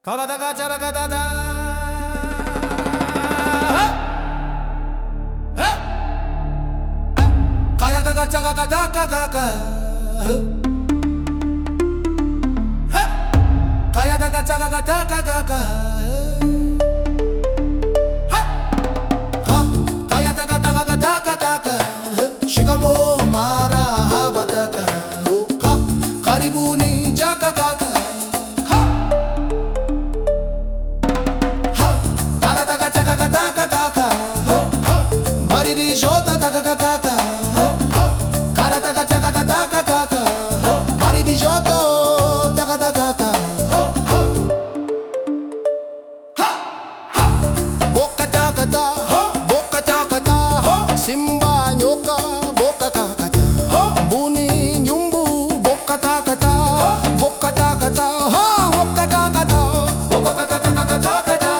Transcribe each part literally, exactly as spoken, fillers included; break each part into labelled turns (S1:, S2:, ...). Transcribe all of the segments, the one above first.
S1: Kabadaka chabakadada. Kayadaka chakadaka. Kayadaka chakadaka. Kayadaka chakadaka. Shikamo mara habadaka. Karibuni chakadaka. Mariri jota taka taka taka, kara taka taka taka taka, mariri jota taka taka taka, boka taka taka, boka taka taka, simba nyoka boka taka taka, buni nyumbu boka taka taka, boka taka taka, boka taka taka, boka taka taka taka taka.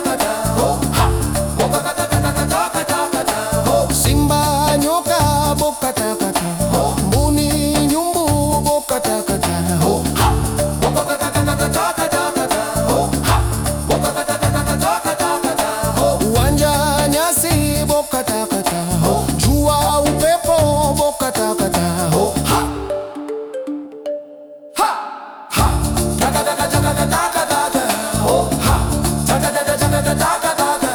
S1: Simba nyoka boka taka taka, mbuni nyumbu boka taka taka, boka taka taka taka taka, boka taka taka taka taka, uwanja nyasi boka taka taka, jua upepo boka taka taka, taka taka taka taka taka, taka taka taka taka taka.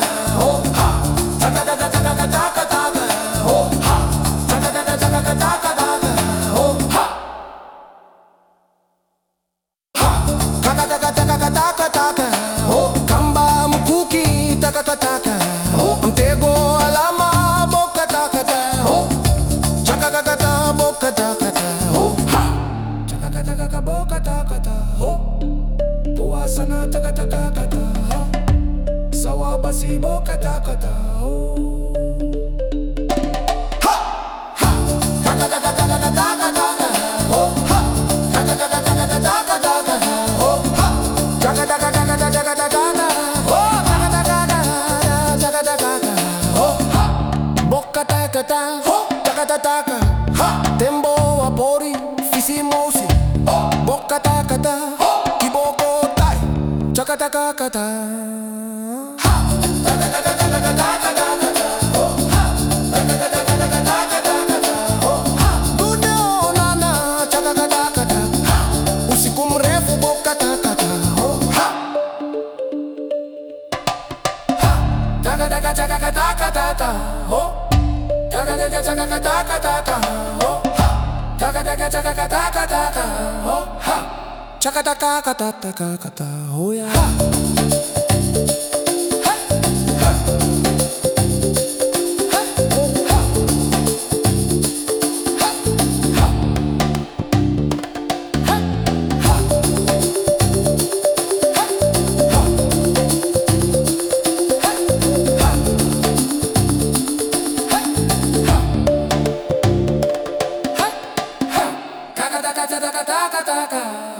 S1: Kamba mkuki taka taka, mtego alama boka taka taka, chaka taka taka boka taka taka, chaka taka taka boka taka taka, puasana taka taka taka, sawa basi boka taka taka. Boka taka taka taka, tembo wa pori fisimosi, boka taka taka, kiboko tai, chaka taka taka. Usiku mrefu boka taka taka, taka taka taka taka taka, taka taka taka taka taka, taka taka taka taka taka, chaka taka taka taka taka, oh yeah. Taka taka taka taka taka.